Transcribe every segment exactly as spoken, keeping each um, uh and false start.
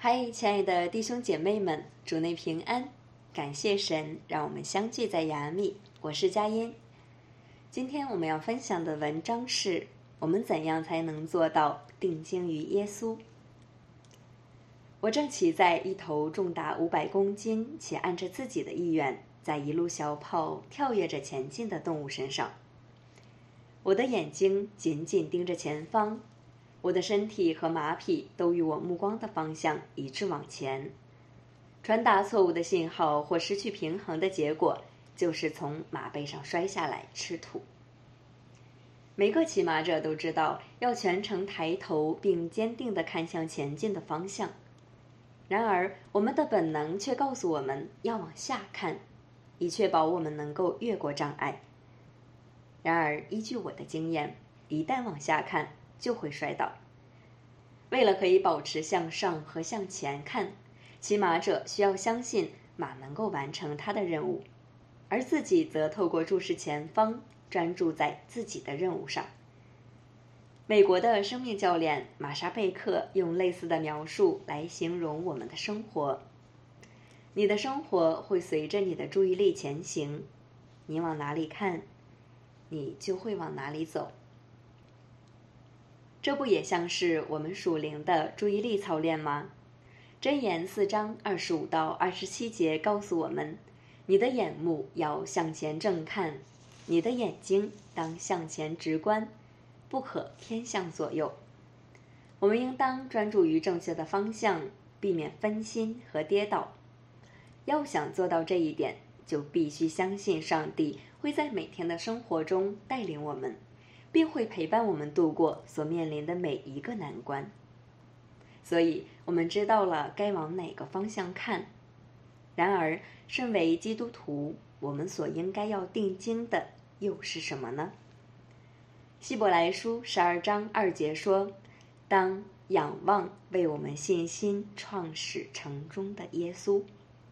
嗨，亲爱的弟兄姐妹们，主内平安！感谢神，让我们相聚在雅米。我是佳音。今天我们要分享的文章是：我们怎样才能做到定睛于耶稣？我正骑在一头重达五百公斤且按着自己的意愿，在一路小跑跳跃着前进的动物身上。我的眼睛紧紧盯着前方，我的身体和马匹都与我目光的方向一致往前。传达错误的信号或失去平衡的结果，就是从马背上摔下来吃土。每个骑马者都知道要全程抬头并坚定地看向前进的方向，然而我们的本能却告诉我们要往下看，以确保我们能够越过障碍。然而依据我的经验，一旦往下看就会摔倒。为了可以保持向上和向前看，骑马者需要相信马能够完成它的任务，而自己则透过注视前方，专注在自己的任务上。美国的生命教练玛莎贝克用类似的描述来形容我们的生活：你的生活会随着你的注意力前行，你往哪里看，你就会往哪里走。这不也像是我们属灵的注意力操练吗？箴言四章二十五到二十七节告诉我们，你的眼目要向前正看，你的眼睛当向前直观，不可偏向左右。我们应当专注于正确的方向，避免分心和跌倒。要想做到这一点，就必须相信上帝会在每天的生活中带领我们，并会陪伴我们度过所面临的每一个难关。所以我们知道了该往哪个方向看。然而身为基督徒，我们所应该要定睛的又是什么呢？希伯来书十二章二节说，当仰望为我们信心创始成终的耶稣。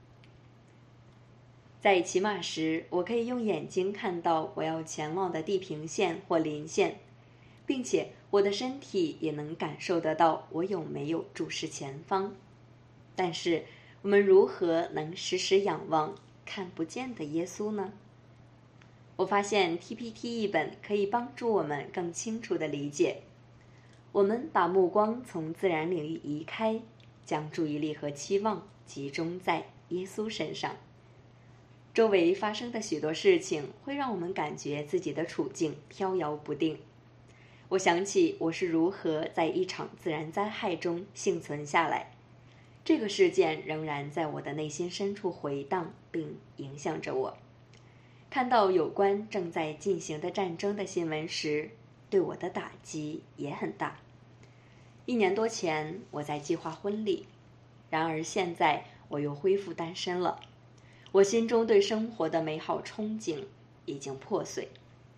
在骑马时，我可以用眼睛看到我要前往的地平线或临线，并且我的身体也能感受得到我有没有注视前方。但是我们如何能时时仰望看不见的耶稣呢？我发现 T P T 译本可以帮助我们更清楚地理解。我们把目光从自然领域移开，将注意力和期望集中在耶稣身上。周围发生的许多事情会让我们感觉自己的处境飘摇不定。我想起我是如何在一场自然灾害中幸存下来，这个事件仍然在我的内心深处回荡并影响着我。看到有关正在进行的战争的新闻时，对我的打击也很大。一年多前我在计划婚礼，然而现在我又恢复单身了。我心中对生活的美好憧憬已经破碎。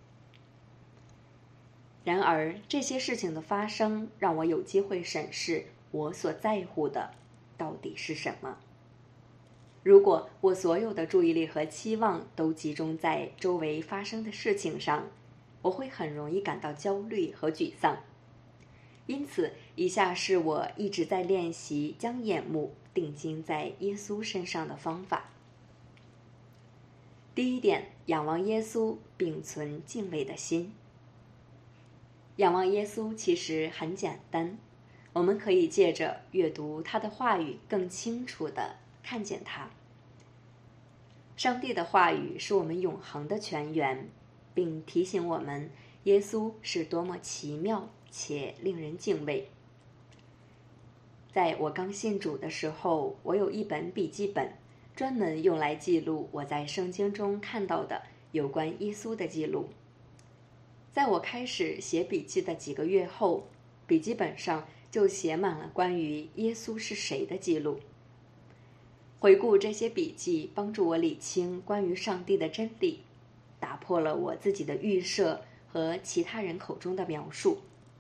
然而这些事情的发生让我有机会审视我所在乎的到底是什么。如果我所有的注意力和期望都集中在周围发生的事情上，我会很容易感到焦虑和沮丧。因此以下是我一直在练习将眼目定睛在耶稣身上的方法。第一点，仰望耶稣并存敬畏的心。仰望耶稣其实很简单，我们可以借着阅读他的话语更清楚地看见他。上帝的话语是我们永恒的泉源，并提醒我们耶稣是多么奇妙且令人敬畏。在我刚信主的时候，我有一本笔记本，专门用来记录我在圣经中看到的有关耶稣的记录。在我开始写笔记的几个月后，笔记本上就写满了关于耶稣是谁的记录。回顾这些笔记，帮助我理清关于上帝的真理，打破了我自己的预设和其他人口中的描述。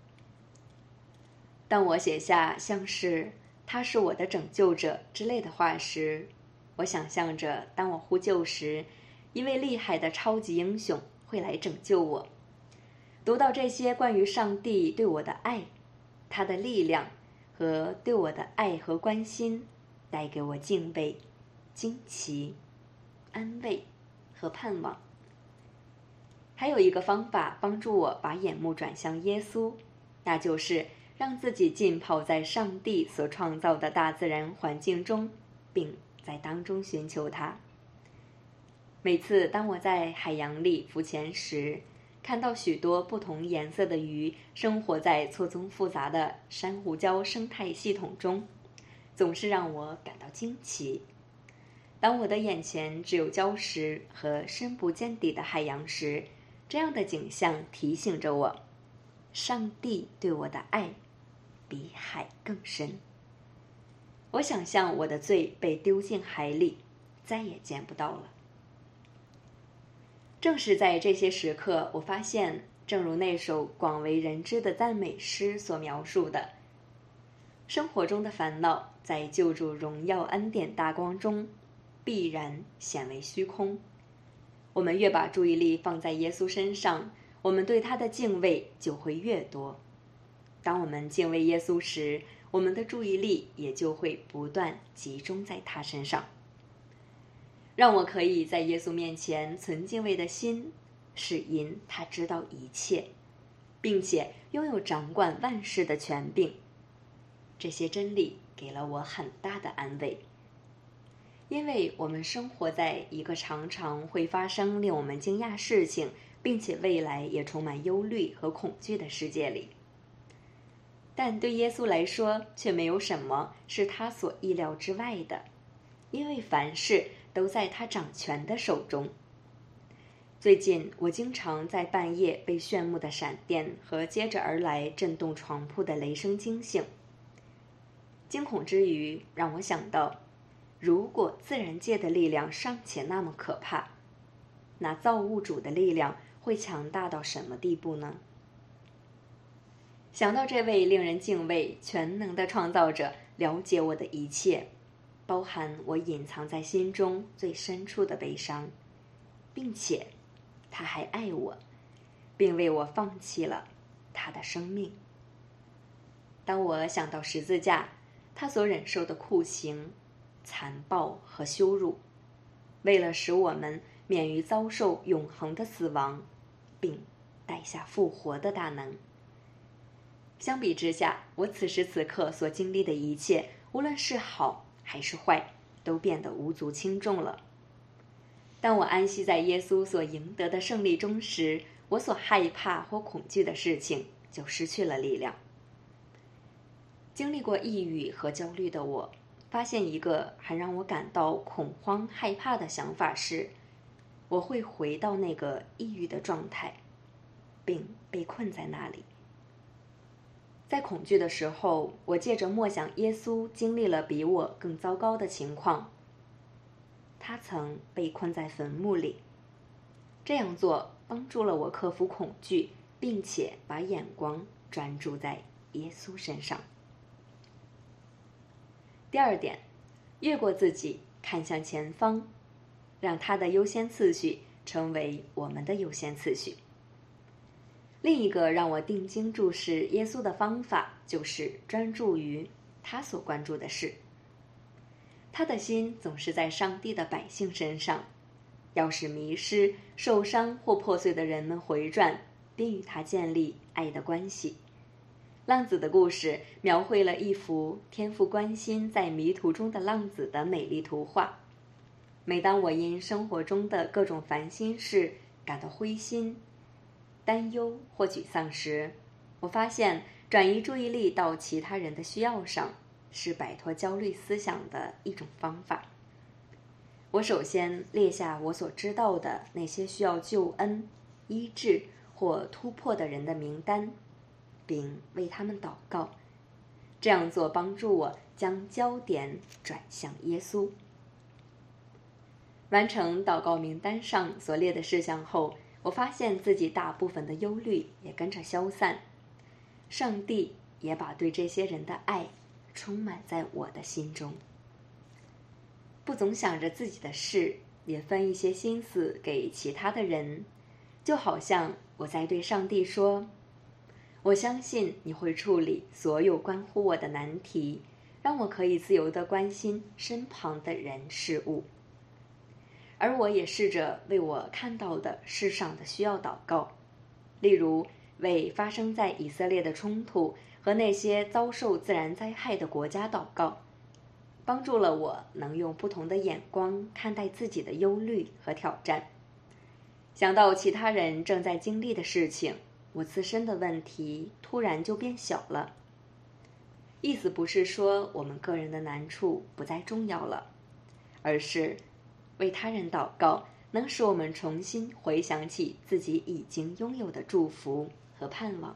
当我写下像是他是我的拯救者之类的话时，我想象着当我呼救时，一位厉害的超级英雄会来拯救我。读到这些关于上帝对我的爱，他的力量和对我的爱和关心带给我敬畏、惊奇、安慰和盼望。还有一个方法帮助我把眼目转向耶稣，那就是让自己浸泡在上帝所创造的大自然环境中，并在当中寻求他。每次当我在海洋里浮潜时，看到许多不同颜色的鱼生活在错综复杂的珊瑚礁生态系统中，总是让我感到惊奇。当我的眼前只有礁石和深不见底的海洋时，这样的景象提醒着我，上帝对我的爱比海更深。我想象我的罪被丢进海里，再也见不到了。正是在这些时刻，我发现，正如那首广为人知的赞美诗所描述的，生活中的烦恼在救主荣耀恩典大光中必然显为虚空。我们越把注意力放在耶稣身上，我们对他的敬畏就会越多。当我们敬畏耶稣时，我们的注意力也就会不断集中在他身上。让我可以在耶稣面前存敬畏的心，是因他知道一切，并且拥有掌管万事的权柄。这些真理给了我很大的安慰，因为我们生活在一个常常会发生令我们惊讶事情，并且未来也充满忧虑和恐惧的世界里。但对耶稣来说，却没有什么是他所意料之外的，因为凡事都在他掌权的手中。最近我经常在半夜被炫目的闪电和接着而来震动床铺的雷声惊醒。惊恐之余，让我想到，如果自然界的力量尚且那么可怕，那造物主的力量会强大到什么地步呢？想到这位令人敬畏、全能的创造者了解我的一切，包含我隐藏在心中最深处的悲伤，并且他还爱我，并为我放弃了他的生命。当我想到十字架，他所忍受的酷刑、残暴和羞辱，为了使我们免于遭受永恒的死亡，并带下复活的大能。相比之下，我此时此刻所经历的一切，无论是好还是坏，都变得无足轻重了。当我安息在耶稣所赢得的胜利中时，我所害怕或恐惧的事情就失去了力量。经历过抑郁和焦虑的我，发现一个还让我感到恐慌害怕的想法是，我会回到那个抑郁的状态，并被困在那里。在恐惧的时候，我借着默想耶稣经历了比我更糟糕的情况。他曾被困在坟墓里，这样做帮助了我克服恐惧，并且把眼光专注在耶稣身上。第二点，越过自己，看向前方，让他的优先次序成为我们的优先次序。另一个让我定睛注视耶稣的方法，就是专注于他所关注的事。他的心总是在上帝的百姓身上，要使迷失、受伤或破碎的人们回转，并与他建立爱的关系。浪子的故事描绘了一幅天父关心在迷途中的浪子的美丽图画。每当我因生活中的各种烦心事感到灰心、担忧或沮丧时，我发现转移注意力到其他人的需要上是摆脱焦虑思想的一种方法。我首先列下我所知道的那些需要救恩、医治或突破的人的名单，并为他们祷告。这样做帮助我将焦点转向耶稣。完成祷告名单上所列的事项后，我发现自己大部分的忧虑也跟着消散。上帝也把对这些人的爱充满在我的心中。不总想着自己的事，也分一些心思给其他的人，就好像我在对上帝说， 我相信你会处理所有关乎我的难题，让我可以自由地关心身旁的人事物。而我也试着为我看到的世上的需要祷告，例如为发生在以色列的冲突和那些遭受自然灾害的国家祷告，帮助了我能用不同的眼光看待自己的忧虑和挑战。想到其他人正在经历的事情，我自身的问题突然就变小了。意思不是说我们个人的难处不再重要了，而是为他人祷告能使我们重新回想起自己已经拥有的祝福和盼望。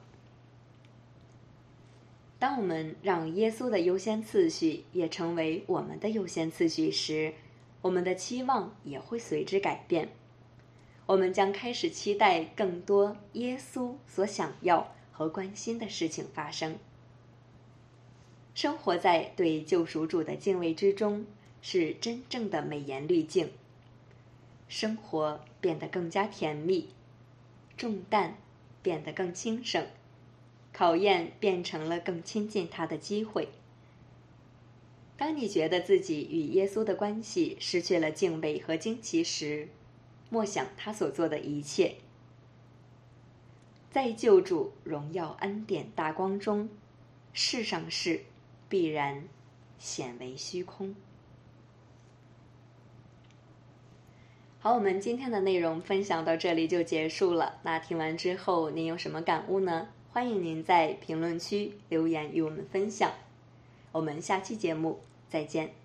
当我们让耶稣的优先次序也成为我们的优先次序时，我们的期望也会随之改变。我们将开始期待更多耶稣所想要和关心的事情发生。生活在对救赎主的敬畏之中，是真正的美颜滤镜。生活变得更加甜蜜，重担变得更轻省，考验变成了更亲近他的机会。当你觉得自己与耶稣的关系失去了敬畏和惊奇时，默想他所做的一切。在救主荣耀恩典大光中，世上事必然显为虚空。好，我们今天的内容分享到这里就结束了。那听完之后您有什么感悟呢？欢迎您在评论区留言与我们分享。我们下期节目再见。